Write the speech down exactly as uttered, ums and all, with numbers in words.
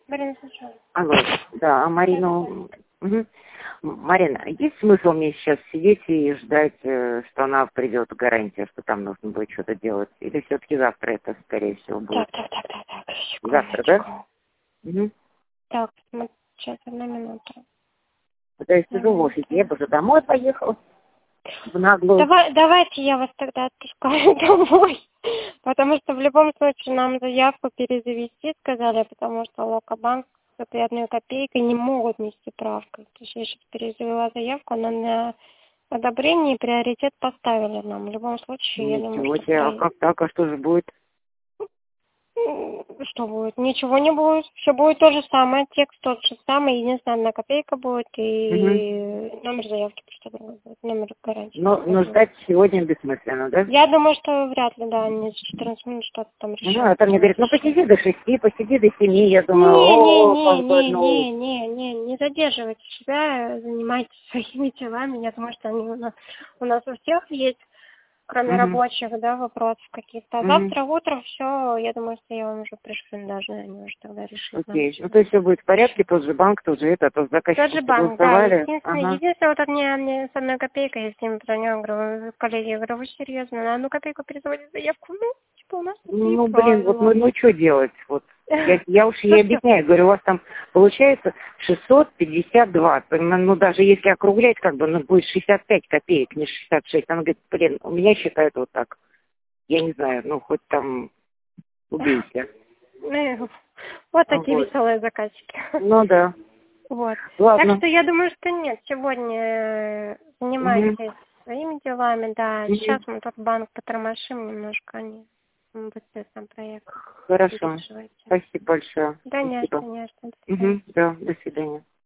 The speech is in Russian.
Марина, слушаю. Алло, да, а Марину... Угу. Марина, есть смысл мне сейчас сидеть и ждать, э, что она придет гарантия, что там нужно будет что-то делать? Или все-таки завтра это, скорее всего, будет? Так, так, так, так, так. Секунду, Завтра, да? Угу. Так, смотри, сейчас, одна минута. Да, я Одна сижу в офисе, я минута. бы уже домой поехала. В наглую. Давай, давайте я вас тогда отпускаю домой. Потому что в любом случае нам заявку перезавести сказали, потому что Локобанк с этой одной копейкой не могут нести правку. То есть я сейчас перезавела заявку, она на одобрение и приоритет поставили нам. В любом случае, я думаю, Ничего что себе, а при... как так, а что же будет? М, Что будет? Ничего не будет. Все будет то же самое. Текст тот же самый. Единственная одна копейка будет. Угу. И номер заявки просто другой будет. Номер гарантии Но, другой но будет. ждать сегодня бессмысленно, да? Я думаю, что вряд ли, да, они за четырнадцать минут что-то там Ну, решат. а там мне говорит, ну посиди до шести, посиди до семи. Я думаю, Не, не, о, не, как бы, не, ну... не, не, не, не задерживайте себя, занимайтесь своими делами. Я думаю, что они у нас, у нас у всех есть, кроме Угу. рабочих, да, вопросов каких-то. А Угу. завтра утром все, я думаю, что я вам уже пришлю даже, они уже тогда решат нам Окей. все. Ну, то есть все будет в порядке, тот же банк, тот же это, тот Тот заказчик же банк, да, согласовали. единственное, Ага. единственное, вот от меня, мне с одной копейкой, я с ним про него говорю, коллеги, я говорю, вы серьезно, на одну копейку перезводить заявку? Ну, типа, у нас такие Ну, блин, вот ну, правила. ну что делать? Вот я, я уж ей объясняю, говорю, у вас там получается шестьсот пятьдесят два. Ну, даже если округлять, как бы, ну, будет шестьдесят пять копеек, не шестьдесят шесть. Она говорит, блин, у меня считают вот так. Я не знаю, ну, хоть там убейся. Ну, вот такие Вот. веселые заказчики. Ну, да. Вот. Так Ладно. что я думаю, что нет, сегодня э, Угу. занимайтесь своими делами, да. Угу. Сейчас мы тот банк потормошим немножко, они быстрее сам проект. Не Хорошо. переживайте. Спасибо большое. Да, не, что, Спасибо. не, что. До свидания. Угу. Да, до свидания.